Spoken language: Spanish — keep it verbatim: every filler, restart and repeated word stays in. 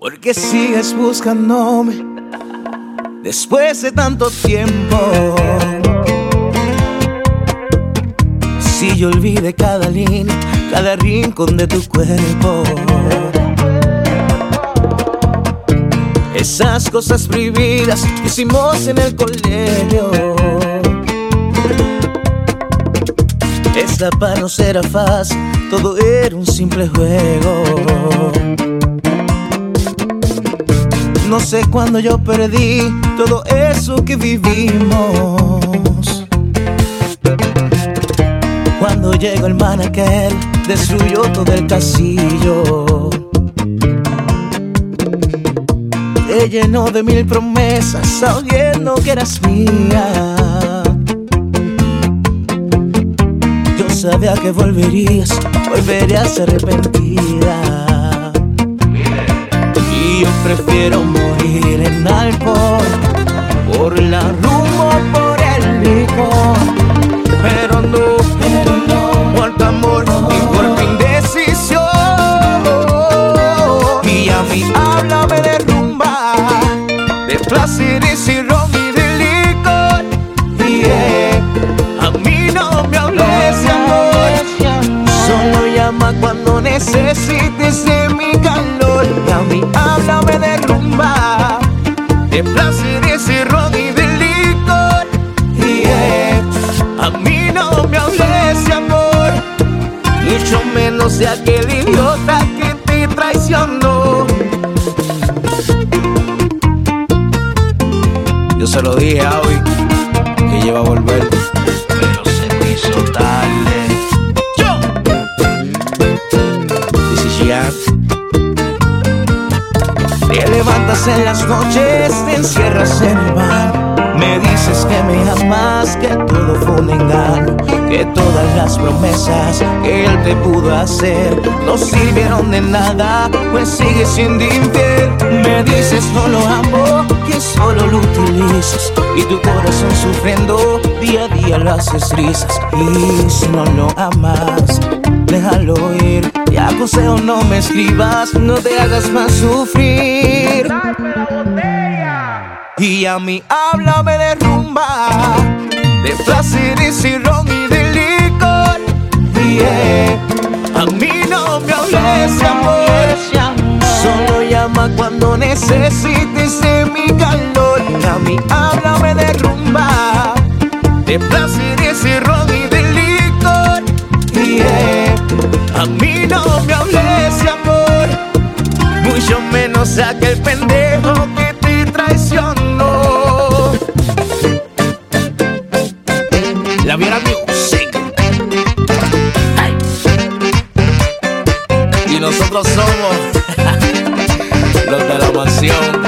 Porque sigues buscándome después de tanto tiempo. Si yo olvidé cada línea, cada rincón de tu cuerpo, esas cosas prohibidas que hicimos en el colegio. Escapar no será fácil, todo era un simple juego. No sé cuándo yo perdí todo eso que vivimos. Cuando llegó el man aquel, destruyó todo el castillo. Te llenó de mil promesas, sabiendo que eras mía. Yo sabía que volverías, volverías arrepentida. Y yo prefiero morir en alcohol, por la rumba o por el licor. Pero no, pero no, por tu amor y por tu indecisión. Y a mí háblame de rumba, de placeres y ron y de licor. Yeah. A mí no me hables de amor, solo llama cuando necesites de mi calor. Y a mí háblame de rumba, de placeres y ron y de licor. Yeah. A mí no me hables de amor, mucho menos de aquel idiota que te traicionó. Yo se lo dije a Avi que ella iba a volver, pero se te hizo tarde. Yo, this is Gian. Te levantas en las noches, te encierras en el baño. Me dices que me amas, que todo fue un engaño, que todas las promesas que él te pudo hacer no sirvieron de nada, pues sigues siendo infiel. Me dices no lo amo, que solo lo utilizas, y tu corazón sufriendo día a día lo haces risas. Y si no lo amas, déjalo ir. Te aconsejo no me escribas, no te hagas más sufrir. Y a mí háblame de rumba, de placeres y ron y de licor. Yeah. A mí no me hables de amor, solo llama cuando necesites de mi calor. Y a mí háblame de rumba, de placeres y ron y de licor. Yeah. A mí no me hables de amor, mucho menos a aquel pendejo que te traicionó. La Viera Music. Ay. Y nosotros somos los de la mansión.